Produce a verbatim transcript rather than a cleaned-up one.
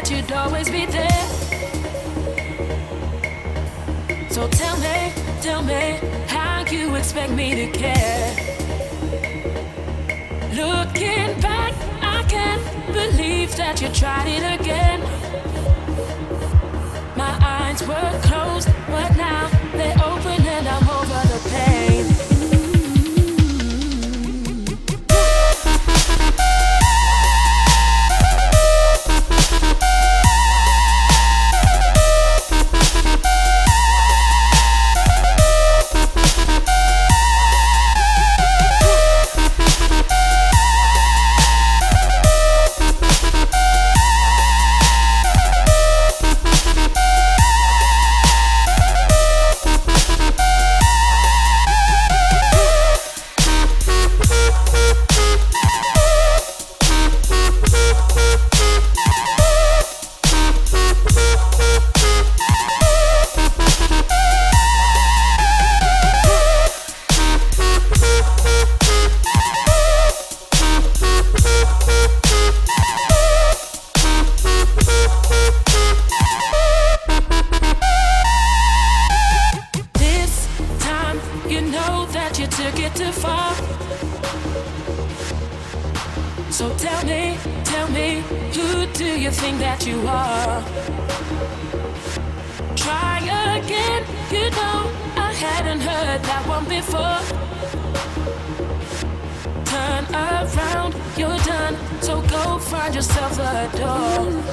that you'd always be there. So tell me, tell me, how you expect me to care? Looking back, I can't believe that you tried it again. My eyes were closed, but now they're open and I'm over the pain. So tell me, tell me, who do you think that you are? Try again, you know I hadn't heard that one before. Turn around, you're done, so go find yourself a door.